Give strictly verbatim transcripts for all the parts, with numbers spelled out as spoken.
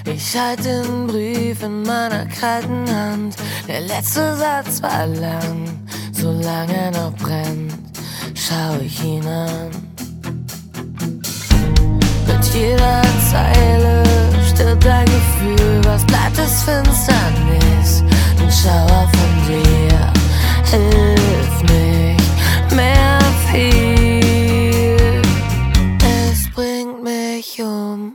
Ich halte den Brief in meiner kalten Hand. Der letzte Satz war lang, solange er noch brennt, schau ich ihn an. Mit jeder Zeile stirbt ein Gefühl, was bleibt ist Finsternis. Ein Schauer von dir hilft nicht mehr viel. Es bringt mich um.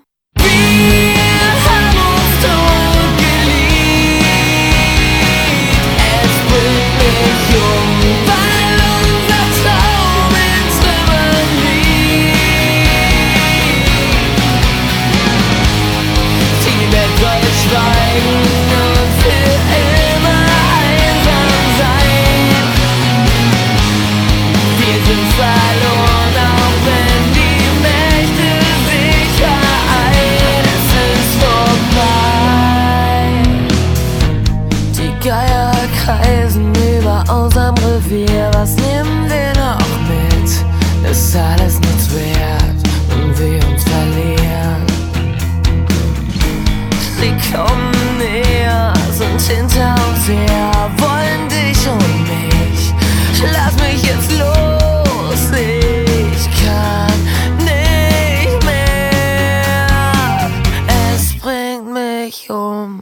Geier kreisen über unserem Revier. Was nehmen wir noch mit? Ist alles nichts wert, wenn wir uns verlieren. Sie kommen näher, sind hinter uns her, wollen dich und mich. Lass mich jetzt los, ich kann nicht mehr. Es bringt mich um.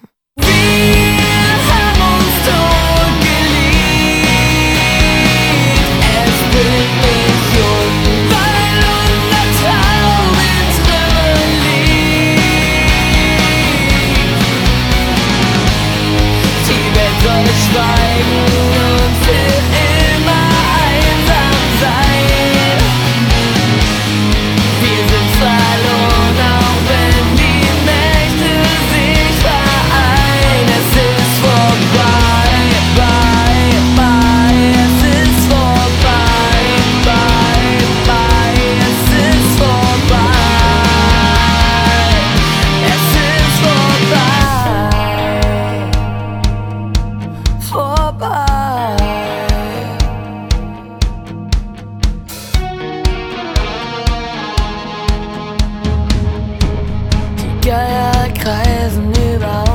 Geier kreisen über